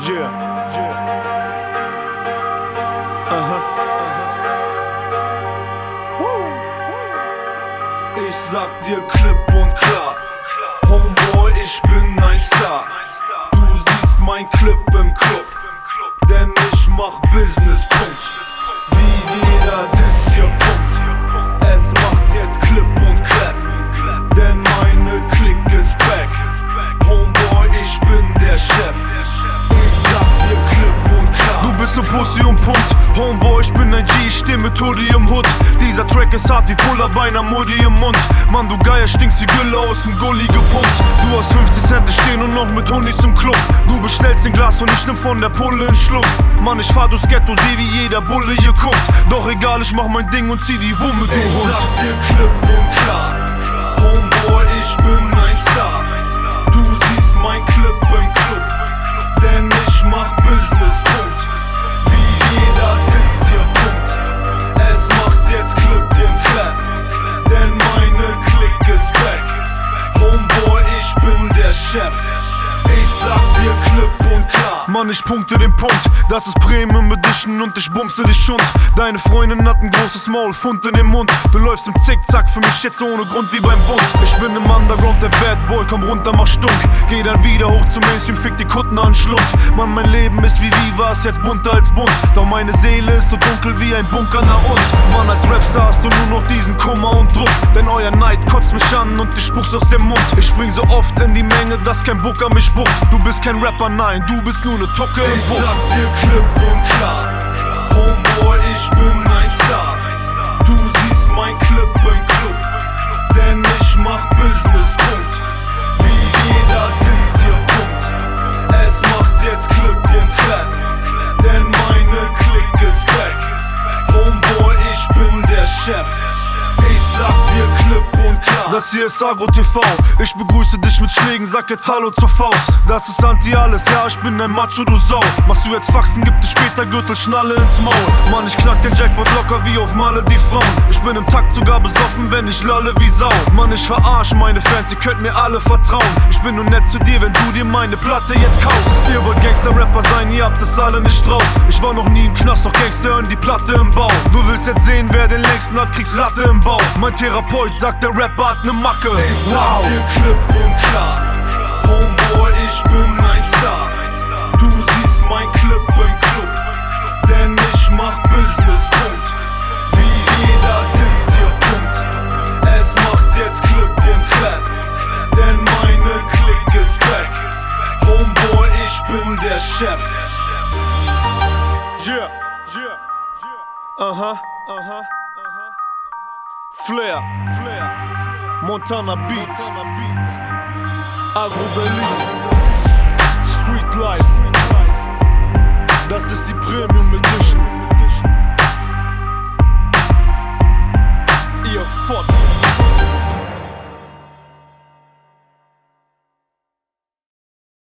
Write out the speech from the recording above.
Yeah. Aha. Ich sag dir klipp und klar, Homeboy, ich bin ein Star. Du siehst mein Clip im Club, denn ich mach Business, Punkt. Wie jeder diss hier, Punkt. Es macht jetzt Clip und Clap, denn meine Click ist back. Homeboy, ich bin der Chef. Ich sag dir klipp und klar. Du bist ne Pussy und Punkt. Homeboy, ich bin ein G, ich steh mit Hoodie im Hood. Dieser Track ist hart wie Puller bei einer Mutti im Mund. Mann, du Geier, stinkst wie Gülle aus dem Gully gepumpt. Du hast 50 Cent stehen und noch mit Honis im Club. Du bestellst ein Glas und ich nimm von der Pulle einen Schluck. Mann, ich fahr durchs Ghetto, seh wie jeder Bulle hier guckt. Doch egal, ich mach mein Ding und zieh die Wumme, du Ich Hund. sag dir klipp und klar, Homeboy, ich bin ein Star. Du siehst mein Clip im Club, denn ich mach Business, Punkt. Wie jeder diss hier, Punkt. Es macht jetzt Clip und Clap, denn meine Click ist back. Homeboy, ich bin der Chef. Ich sag dir klipp und klar. Mann, ich punkte den Punkt, das ist Premium Edition und ich bumse dich Schund. Deine Freundin hat ein großes Maul, Pfund in den Mund. Du läufst im Zickzack für mich jetzt ohne Grund wie beim Bund. Ich bin im Underground der Bad Boy, komm runter, mach stunk. Geh dann wieder hoch zum Mainstream, fick die Kutten an Schlund. Mann, mein Leben ist wie Viva, ist jetzt bunter als bunt. Doch meine Seele ist so dunkel wie ein Bunker, na und? Mann, als Rapstar hast du nur noch diesen Kummer und Druck. Denn euer Neid kotzt mich an und ich spuck's aus dem Mund. Ich spring so oft in die Menge, dass kein Booker mich spuckt. Du bist kein Rapper, nein, du bist nur ne Tocke im Ich Puff. sag dir klipp und klar, Homeboy, ich bin ein Star. Du siehst mein Clip im Club, denn ich mach Business, Punkt. Wie jeder diss hier, Punkt. Es macht jetzt Clip und Clap, denn meine Click ist back. Homeboy, ich bin der Chef. Ich sag dir klipp und klar. Das hier ist Agro TV, ich begrüße dich mit Schlägen, sag jetzt Hallo zur Faust. Das ist Anti-Alles, ja, ich bin ein Macho, du Sau. Machst du jetzt Faxen, gibt es später Gürtelschnalle ins Maul. Mann, ich knack den Jackpot locker wie auf Male die Frauen. Ich bin im Takt sogar besoffen, wenn ich lalle wie Sau. Mann, ich verarsch meine Fans, ihr könnt mir alle vertrauen. Ich bin nur nett zu dir, wenn du dir meine Platte jetzt kaufst. Ihr wollt Gangster-Rapper sein, ihr habt es alle nicht drauf. Ich war noch nie im Knast, doch Gangster hören die Platte im Bau. Du willst jetzt sehen, wer den längsten hat, kriegst Latte im Bauch. Mein Therapeut sagt, der Rapper hat ne Macke. Ich sag dir klipp und klar, Homeboy, ich bin ein Star. Du siehst mein Clip im Club, denn ich mach Business, Punkt. Wie jeder diss hier, Punkt. Es macht jetzt Clip und Clap, denn meine Click ist back. Homeboy, ich bin der Chef. Yeah, yeah, yeah. Aha, aha, aha. Flair, Montana Beats, Agro Berlin.